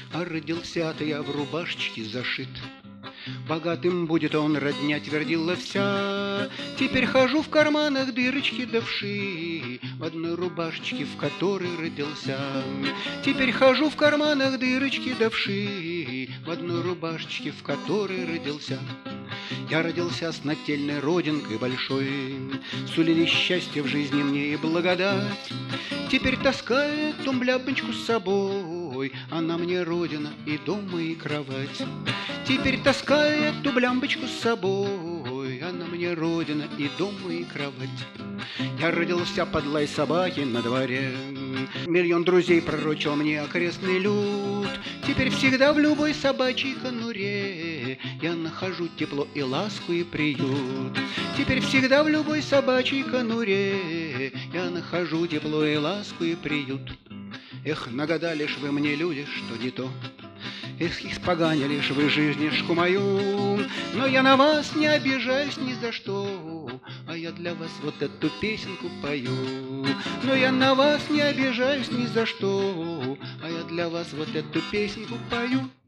А родился-то я в рубашечке зашит. Богатым будет он, родня твердила вся. Теперь хожу в карманах дырочки да вши, в одной рубашечке, в которой родился. Теперь хожу в карманах дырочки да вши, в одной рубашечке, в которой родился. Я родился с нательной родинкой большой, сулили счастье в жизни мне и благодать. Теперь таскает тумбляпочку с собой, она мне родина и дом, и кровать. Теперь таскает ту блямбочку с собой, она мне родина и дом, и кровать. Я родился под лай собаки на дворе, миллион друзей пророчил мне окрестный люд. Теперь всегда в любой собачьей конуре я нахожу тепло и ласку и приют. Теперь всегда в любой собачьей конуре я нахожу тепло и ласку и приют. Эх, нагадали ж вы мне, люди, что не то. Эх, испоганили ж вы жизнишку мою, но я на вас не обижаюсь ни за что, а я для вас вот эту песенку пою. Но я на вас не обижаюсь ни за что, а я для вас вот эту песенку пою.